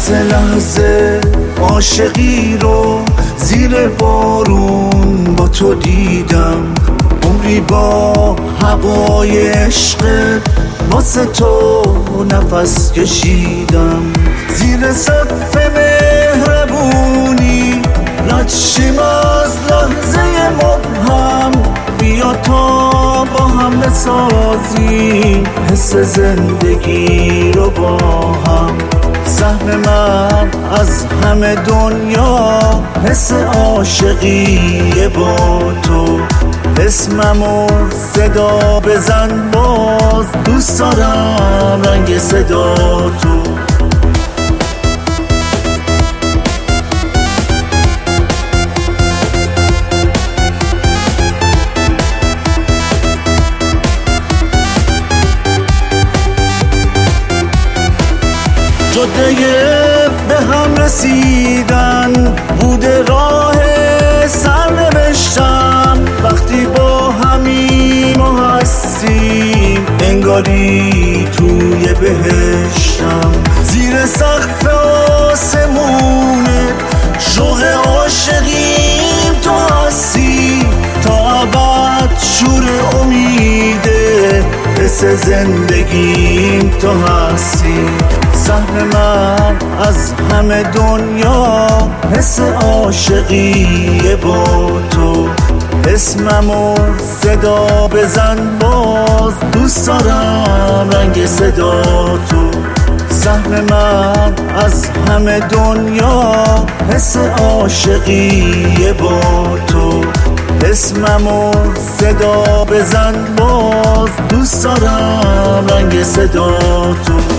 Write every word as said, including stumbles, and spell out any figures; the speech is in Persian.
لحظه لحظه عاشقی رو زیر بارون با تو دیدم، عمری با هوای عشقت واسه تو نفس کشیدم. زیر سقف مهربونی رد شیم از لحظه مبهم، بیا تا با هم بسازیم حس زندگی رو با هم. سهم من از همه دنیا حس عاشقی با تو، اسممو صدا بزن باز، دوست دارم رنگ صدا تو. جاده به هم رسیدن بوده راه سرنوشتم، وقتی با همیم و هستیم انگاری توی بهشتم. زیر سقف آسمونه شوق عاشقیم تو هستی، تا ابد شور امیده حس زندگیم تو هستی. سهم من از همه دنیا حس عاشقی با تو، اسممو صدا بزن باز، دوست دارم رنگ صدا تو. سهم من از همه دنیا حس عاشقی با تو، اسممو صدا بزن باز، دوست دارم رنگ صدا تو.